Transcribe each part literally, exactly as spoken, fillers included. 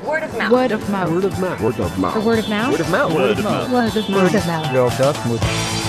Word of mouth. Word of mouth. Word of mouth. Word of mouth. The word of mouth. Word of mouth. Word of mouth. Word of mouth. Word of mouth. Word of mouth.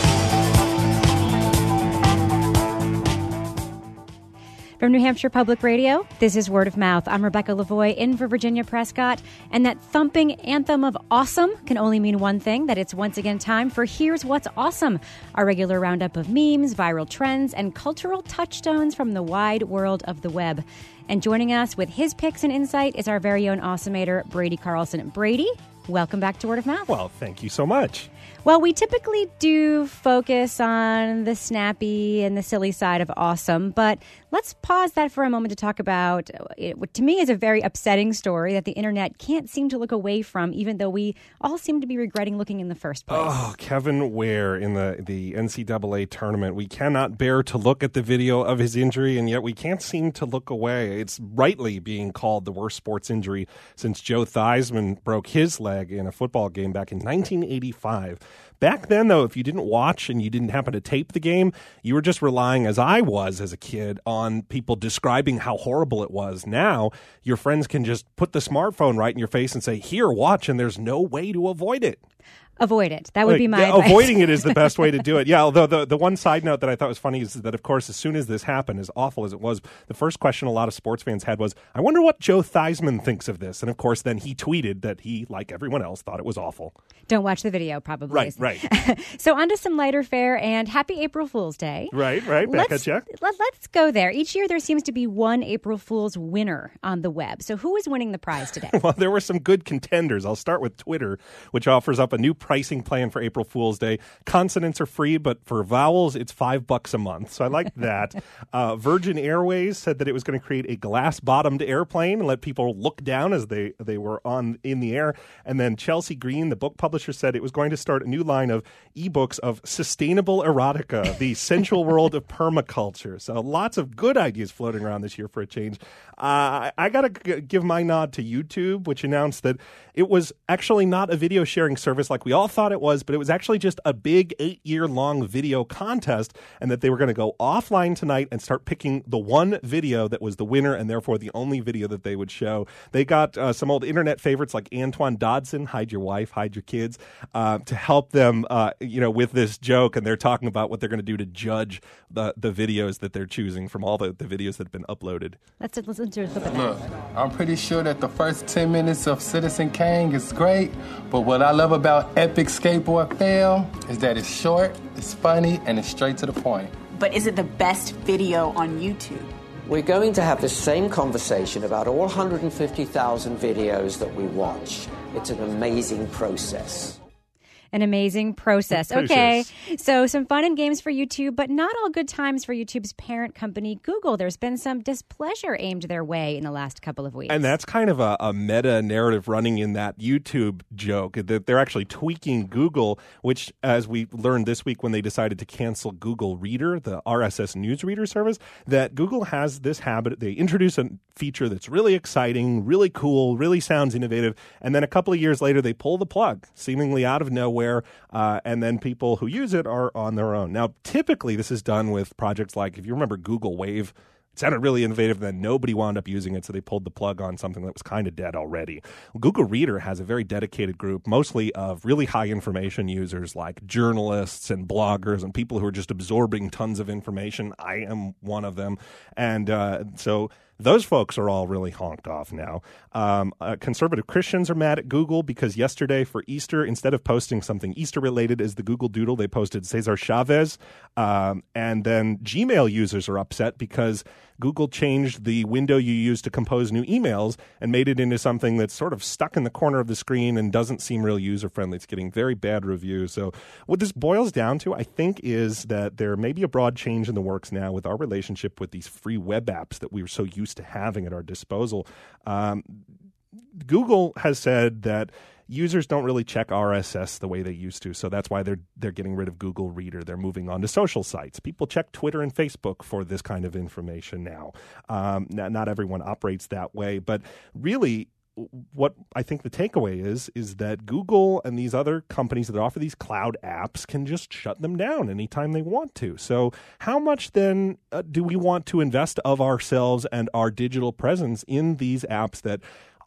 From New Hampshire Public Radio, this is Word of Mouth. I'm Rebecca Lavoie in for Virginia Prescott. And that thumping anthem of awesome can only mean one thing, that it's once again time for Here's What's Awesome, our regular roundup of memes, viral trends, and cultural touchstones from the wide world of the web. And joining us with his picks and insight is our very own awesomator, Brady Carlson. Brady, welcome back to Word of Mouth. Well, thank you so much. Well, we typically do focus on the snappy and the silly side of awesome, but let's pause that for a moment to talk about what to me is a very upsetting story that the internet can't seem to look away from, even though we all seem to be regretting looking in the first place. Oh, Kevin Ware in the, the N C double A tournament. We cannot bear to look at the video of his injury, and yet we can't seem to look away. It's rightly being called the worst sports injury since Joe Theismann broke his leg in a football game back in nineteen eighty-five. Back then, though, if you didn't watch and you didn't happen to tape the game, you were just relying, as I was as a kid, on people describing how horrible it was. Now, your friends can just put the smartphone right in your face and say, here, watch, and there's no way to avoid it. Avoid it. That would like, be my yeah, advice. Avoiding it is the best way to do it. Yeah, although the, the one side note that I thought was funny is that, of course, as soon as this happened, as awful as it was, the first question a lot of sports fans had was, I wonder what Joe Theismann thinks of this. And, of course, then he tweeted that he, like everyone else, thought it was awful. Don't watch the video, probably. Right, right. So on to some lighter fare, and happy April Fool's Day. Right, right. Back let's, at you. Let, let's go there. Each year there seems to be one April Fool's winner on the web. So who is winning the prize today? Well, there were some good contenders. I'll start with Twitter, which offers up a new pricing plan for April Fool's Day. Consonants are free, but for vowels, it's five bucks a month. So I like that. uh, Virgin Airways said that it was going to create a glass-bottomed airplane and let people look down as they, they were on in the air. And then Chelsea Green, the book publisher, said it was going to start a new line of ebooks of sustainable erotica, the sensual world of permaculture. So lots of good ideas floating around this year for a change. Uh, I got to g- give my nod to YouTube, which announced that it was actually not a video sharing service like we all thought it was, but it was actually just a big eight-year-long video contest, and that they were going to go offline tonight and start picking the one video that was the winner and therefore the only video that they would show. They got uh, some old internet favorites like Antoine Dodson, Hide Your Wife, Hide Your Kids, uh, to help them uh, you know, with this joke, and they're talking about what they're going to do to judge the, the videos that they're choosing from all the, the videos that have been uploaded. Let's listen to a clip of that. Look, I'm pretty sure that the first ten minutes of Citizen Kane is great, but what I love about Epic Skateboard Fail is that it's short, it's funny, and it's straight to the point. But is it the best video on YouTube? We're going to have the same conversation about all one hundred fifty thousand videos that we watch. It's an amazing process. An amazing process. Okay, so some fun and games for YouTube, but not all good times for YouTube's parent company, Google. There's been some displeasure aimed their way in the last couple of weeks. And that's kind of a, a meta narrative running in that YouTube joke, that they're actually tweaking Google, which, as we learned this week when they decided to cancel Google Reader, the R S S news reader service, that Google has this habit. They introduce a feature that's really exciting, really cool, really sounds innovative, and then a couple of years later, they pull the plug, seemingly out of nowhere. Where, uh, and then people who use it are on their own. Now, typically, this is done with projects like, if you remember Google Wave, it sounded really innovative, and then nobody wound up using it, so they pulled the plug on something that was kind of dead already. Google Reader has a very dedicated group, mostly of really high information users like journalists and bloggers and people who are just absorbing tons of information. I am one of them. And uh, so those folks are all really honked off now. Um, uh, conservative Christians are mad at Google because yesterday for Easter, instead of posting something Easter-related as the Google Doodle, they posted Cesar Chavez. Um, and then Gmail users are upset because Google changed the window you use to compose new emails and made it into something that's sort of stuck in the corner of the screen and doesn't seem real user-friendly. It's getting very bad reviews. So what this boils down to, I think, is that there may be a broad change in the works now with our relationship with these free web apps that we were so used to having at our disposal. Um, Google has said that users don't really check R S S the way they used to, so that's why they're they're getting rid of Google Reader. They're moving on to social sites. People check Twitter and Facebook for this kind of information now. Um, not, not everyone operates that way, but really what I think the takeaway is, is that Google and these other companies that offer these cloud apps can just shut them down anytime they want to. So how much then uh, do we want to invest of ourselves and our digital presence in these apps that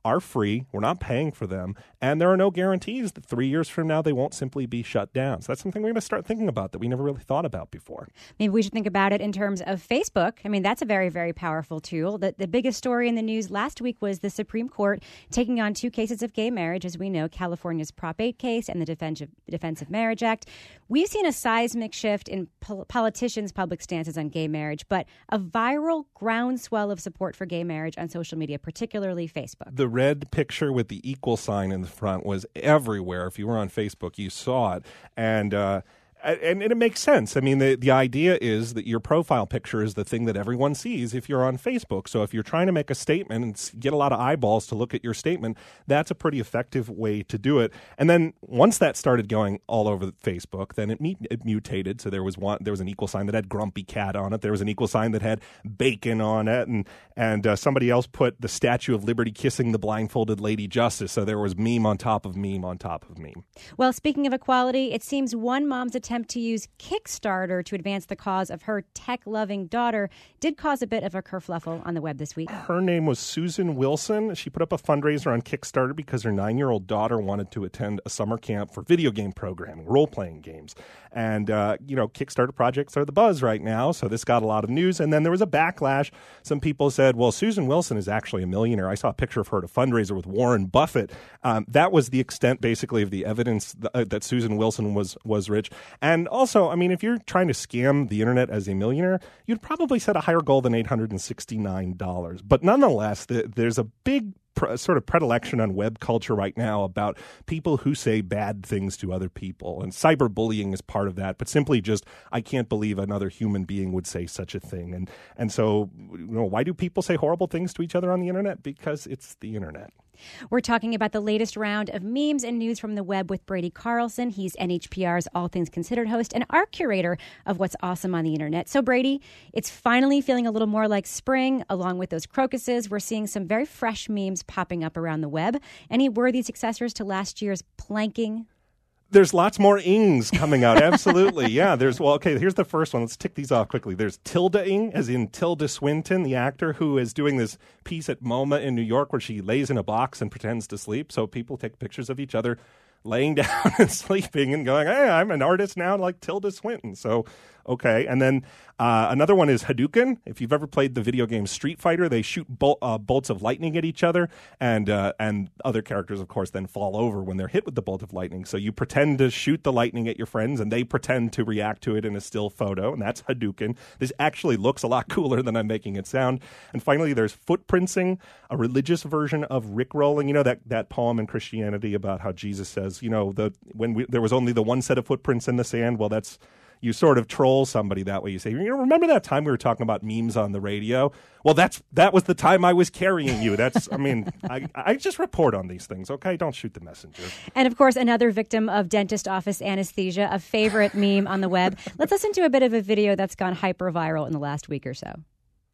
are free. We're not paying for them. And there are no guarantees that three years from now they won't simply be shut down. So that's something we're going to start thinking about that we never really thought about before. Maybe we should think about it in terms of Facebook. I mean, that's a very, very powerful tool. The, the biggest story in the news last week was the Supreme Court taking on two cases of gay marriage. As we know, California's Prop eight case and the Defense of, Defense of Marriage Act. We've seen a seismic shift in pol- politicians' public stances on gay marriage, but a viral groundswell of support for gay marriage on social media, particularly Facebook. The red picture with the equal sign in the front was everywhere. If you were on Facebook, you saw it. And uh, and, and it makes sense. I mean, the, the idea is that your profile picture is the thing that everyone sees if you're on Facebook. So if you're trying to make a statement and get a lot of eyeballs to look at your statement, that's a pretty effective way to do it. And then once that started going all over Facebook, then it, me- it mutated. So there was one, there was an equal sign that had Grumpy Cat on it. There was an equal sign that had bacon on it. And, and uh, somebody else put the Statue of Liberty kissing the blindfolded Lady Justice. So there was meme on top of meme on top of meme. Well, speaking of equality, it seems one mom's attempt to use Kickstarter to advance the cause of her tech-loving daughter did cause a bit of a kerfluffle on the web this week. Her name was Susan Wilson. She put up a fundraiser on Kickstarter because her nine-year-old daughter wanted to attend a summer camp for video game programming, role-playing games. And, uh, you know, Kickstarter projects are the buzz right now, so this got a lot of news. And then there was a backlash. Some people said, well, Susan Wilson is actually a millionaire. I saw a picture of her at a fundraiser with Warren Buffett. Um, that was the extent, basically, of the evidence th- uh, that Susan Wilson was was rich. And also, I mean, if you're trying to scam the internet as a millionaire, you'd probably set a higher goal than eight hundred sixty-nine dollars. But nonetheless, the, there's a big Pre- sort of predilection on web culture right now about people who say bad things to other people. And cyberbullying is part of that, but simply just, I can't believe another human being would say such a thing. And and so, you know, why do people say horrible things to each other on the internet? Because it's the internet. We're talking about the latest round of memes and news from the web with Brady Carlson. He's N H P R's All Things Considered host and our curator of what's awesome on the internet. So, Brady, it's finally feeling a little more like spring. Along with those crocuses, we're seeing some very fresh memes popping up around the web. Any worthy successors to last year's planking? There's lots more ings coming out. Absolutely. Yeah. There's, well, okay, here's the first one. Let's tick these off quickly. There's Tilda-ing, as in Tilda Swinton, the actor who is doing this piece at MoMA in New York where she lays in a box and pretends to sleep. So people take pictures of each other laying down and sleeping and going, hey, I'm an artist now like Tilda Swinton. So, okay. And then uh, another one is Hadouken. If you've ever played the video game Street Fighter, they shoot bol- uh, bolts of lightning at each other, and uh, and other characters, of course, then fall over when they're hit with the bolt of lightning. So you pretend to shoot the lightning at your friends, and they pretend to react to it in a still photo, and that's Hadouken. This actually looks a lot cooler than I'm making it sound. And finally, there's footprintsing, a religious version of rickrolling. You know that, that poem in Christianity about how Jesus says, you know, the when we, there was only the one set of footprints in the sand. Well, that's you sort of troll somebody that way. You say, you know, remember that time we were talking about memes on the radio? Well, that's that was the time I was carrying you. That's, I mean, I, I just report on these things, okay? Don't shoot the messenger. And, of course, another victim of dentist office anesthesia, a favorite meme on the web. Let's listen to a bit of a video that's gone hyper-viral in the last week or so.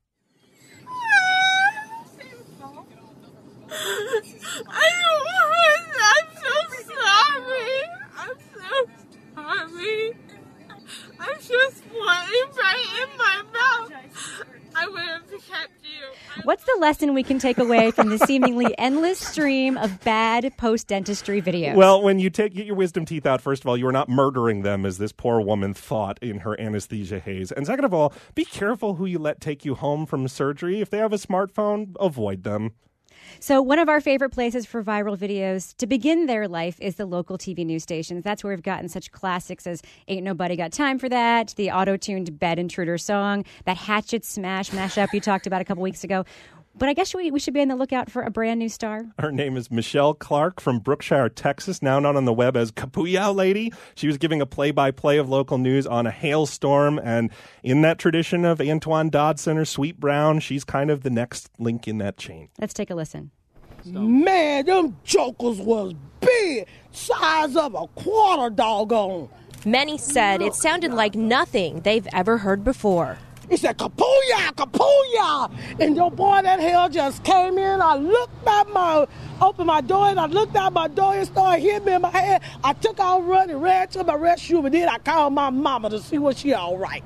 I don't want I'm so sorry. I'm so sorry. I'm just wanting right in my mouth. I would have kept you. What's the lesson we can take away from the seemingly endless stream of bad post-dentistry videos? Well, when you take get your wisdom teeth out, first of all, you are not murdering them as this poor woman thought in her anesthesia haze. And second of all, be careful who you let take you home from surgery. If they have a smartphone, avoid them. So one of our favorite places for viral videos to begin their life is the local T V news stations. That's where we've gotten such classics as Ain't Nobody Got Time for That, the auto-tuned Bed Intruder song, that Hatchet Smash mashup you talked about a couple weeks ago. But I guess we, we should be on the lookout for a brand new star. Her name is Michelle Clark from Brookshire, Texas, now known on the web as Kapuya Lady. She was giving a play-by-play of local news on a hailstorm, and in that tradition of Antoine Dodson or Sweet Brown, she's kind of the next link in that chain. Let's take a listen. Man, them jokers was big, size of a quarter doggone. Many said it sounded like nothing they've ever heard before. He said, Kapuya, Kapuya! And your boy that hell just came in. I looked at my, opened my door, and I looked out my door and started hitting me in my head. I took out running, ran to my restroom, and then I called my mama to see was she all right.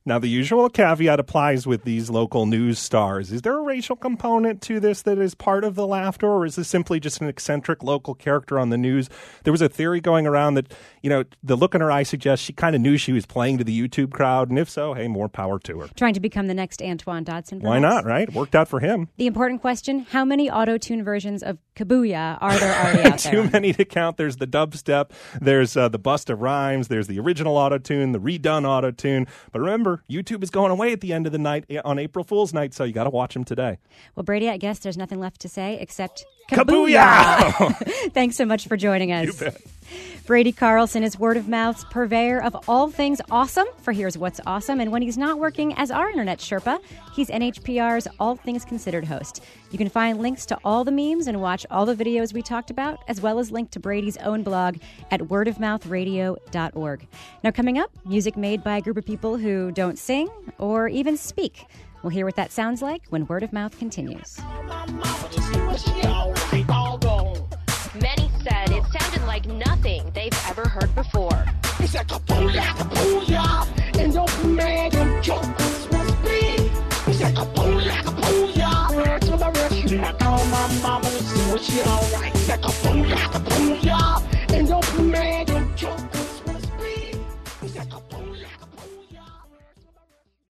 Now, the usual caveat applies with these local news stars. Is there a racial component to this that is part of the laughter, or is this simply just an eccentric local character on the news? There was a theory going around that, you know, the look in her eye suggests she kind of knew she was playing to the YouTube crowd, and if so, hey, more power to her. Trying to become the next Antoine Dodson. Why not, right? Worked out for him. The important question, how many auto-tune versions of Kabuya are there already out there? Too many to count. There's the dubstep, there's uh, the Busta Rhymes, there's the original auto-tune, the redone auto-tune. But remember, YouTube is going away at the end of the night on April Fool's night, so you got to watch them today. Well, Brady, I guess there's nothing left to say except Kabuya! Kabuya! Thanks so much for joining us. You bet. Brady Carlson is Word of Mouth's purveyor of all things awesome for Here's What's Awesome. And when he's not working as our Internet Sherpa, he's N H P R's All Things Considered host. You can find links to all the memes and watch all the videos we talked about, as well as link to Brady's own blog at word of mouth radio dot org. Now, coming up, music made by a group of people who don't sing or even speak. We'll hear what that sounds like when Word of Mouth continues. Many said it sounded like nothing they've ever heard before. It's like a booyah, a booyah, and your man and jokers must be. It's like a booyah, a booyah, word to the rescue. I call my mama to see what she alright. It's like a booyah, a booyah.